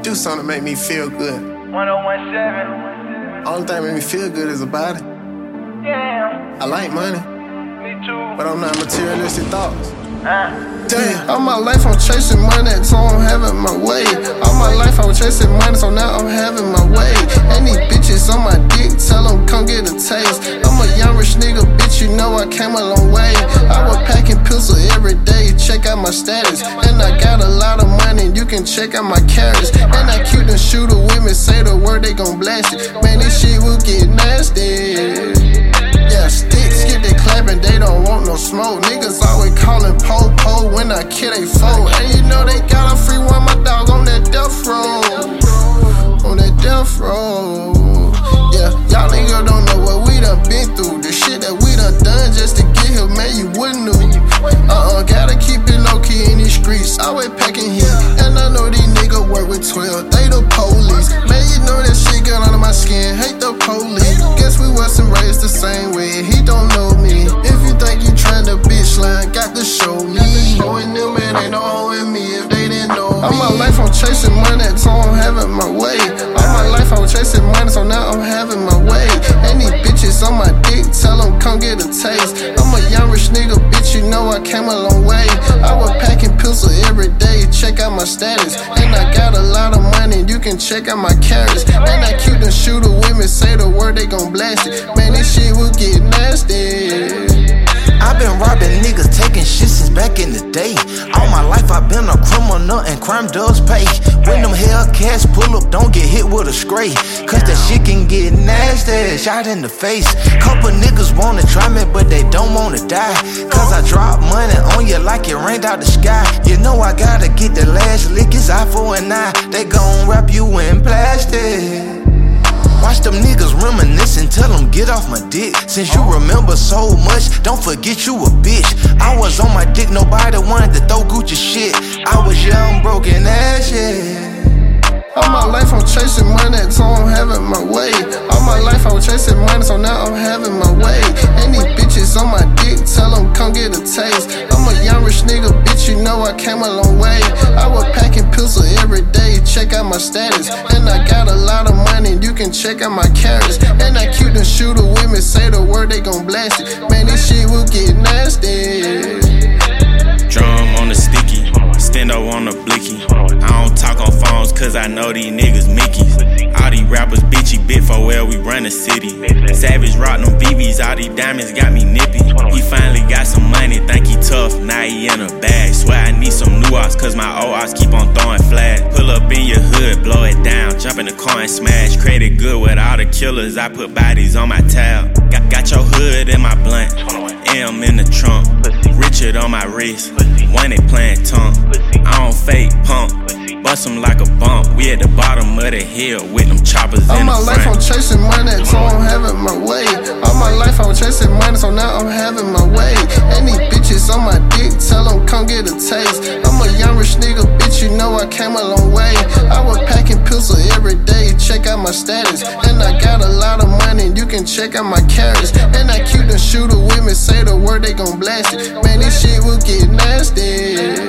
Do something to make me feel good. 1017. Only thing make me feel good is a body. Damn. I like money, Me too. but I'm not materialistic thoughts. Damn. All my life I'm chasing money, so I'm having my way. All my life I was chasing money, so now I'm having my way. And these bitches on my dick, tell them come get a taste. I'm a young rich nigga, bitch, you know I came a long way. I was packing pistol every day, check out my status. And I got a lot of money, you can check out my carrots. And I cute the shooter with me, say the word, they gon' blast it. Man, this shit will get nasty. Yeah, sticks get they clapping, they don't want no smoke. Niggas always calling po when I kill they foe. And you know they got a free one, my dog on that death row. On that death row. Yeah, y'all niggas don't know what we done been through. The shit that we done just to get here, man, you wouldn't know. Gotta keep it low key in these streets. Always packing heat. And I know these niggas work with 12, they the police. Man, you know that shit got under my skin, hate the police. Guess we wasn't raised the same way, he don't know me. If you think you tryna bitch line, got to show me. Showing them, man, ain't no holding me if they didn't know me. All my life I'm chasing money, so I'm having my way. All my life I was chasing money, so now I'm having my way. And these bitches on my dick, tell them come get a taste. I'm a young rich nigga, bitch, you know I came a long way. I was packing pistol every day, check out my status. And I got a lot of money, you can check out my carrots. And I cute the shooter with me, say the word, they gon' blast it. Man, this shit will get nasty. I've been robbing niggas, taking shit since back in the day. All my life I've been a criminal and crime does pay. When them Hellcats pull up, don't get hit with a spray. Cause that shit can get nasty, shot in the face. Couple niggas wanna try me, but they don't wanna die. Cause I drop money on you like it rained out the sky. You know I gotta get the last lick, it's eye for an eye. They gon' wrap you in plastic. Watch them niggas reminiscing, tell them get off my dick. Since you remember so much, don't forget you a bitch. I was on my dick, nobody wanted to throw Gucci shit. I was young, broken ass shit. All my life I'm chasing money, so I'm having my way. All my life I was chasing money, so now I'm having my way. And these bitches on my dick, tell them come get a taste. I'm a young rich nigga, bitch, you know I came a long way. I was packing pistol every day, check out my status. And I got a lot of money, you can check out my carrots. And I cute the shooter with me, say the word, they gon' blast it. Man, this shit will get nasty. Drum on the sticky, stendo on the blicky. I don't talk on phones cause I know these niggas Mickeys. All these rappers bitchy, bit for where we run the city. Savage rock them BBs, all these diamonds got me nippy. He finally got some money, think he tough, now he in a bag. Swear I need some new ops cause my old ops keep on throwing flags. Pull up in your hood, blow it down, jump in the car and smash. Credit good with all the killers, I put bodies on my tab. Got your hood in my blunt, M in the trunk. Richard on my wrist, one they playing tongue. I don't fake pump, bust them like a bump. We at the bottom of the hill with them choppers in the front. All my life I'm chasing money, so I'm having my way. All my life I was chasing money, so now I'm having my way. And these bitches on my dick, tell them come get a taste. I'm a young rich nigga, bitch, you know I came a long way. I was packing pistol every day, check out my status. And I got a lot of money, you can check out my carrots. And I cute the shooter with me, say the word, they gon' blast it. Man, this shit will get nasty.